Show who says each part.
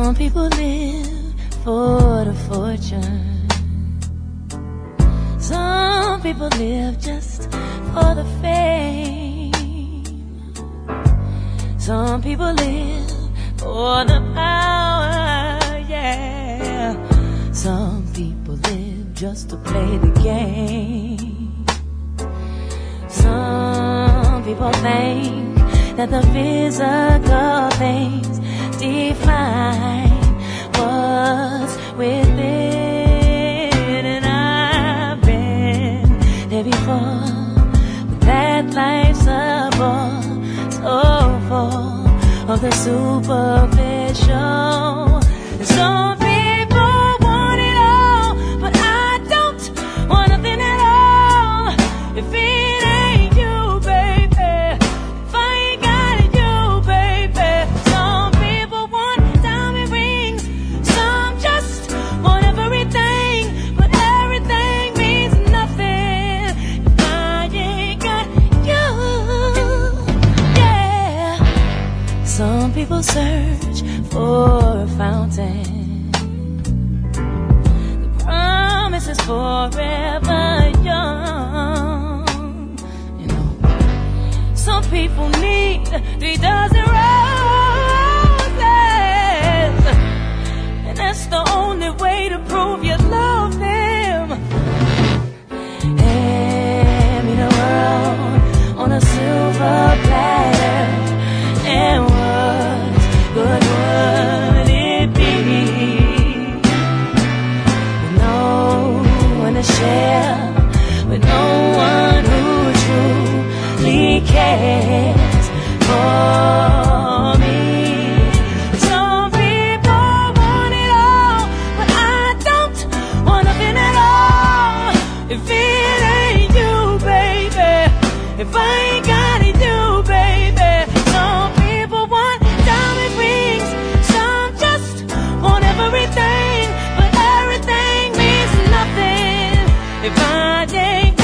Speaker 1: Some people live for the fortune. Some people live just for the fame. Some people live for the power, yeah. Some people live just to play the game. Some people think that the physical things define what's within, and I've been there before, but that life's a bore, so full of the superficial. And some people want it all, but I don't want nothing at all. If it ain't you, baby, if I ain't got you, baby. Some people want diamond rings, some just want everything, but everything means nothing if I ain't got you, yeah. Some people search for a fountain. The promise is forever young. You know, some people need 3 dozen roses, and that's the only way to prove you love them. Hand me the world on a silver platter, and what good would it be with no one to share, with no one who truly cares for me? Some people want it all, but I don't want nothing at all. If it ain't you, baby, if I ain't got it, you, baby. Some people want diamond rings, some just want everything, but everything means nothing if I ain't